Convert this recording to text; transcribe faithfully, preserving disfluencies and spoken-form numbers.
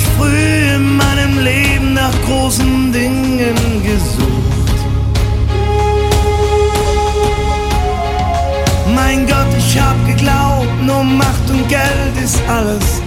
früh in meinem Leben nach großen Dingen gesucht. Mein Gott, ich hab geglaubt, nur Macht und Geld ist alles.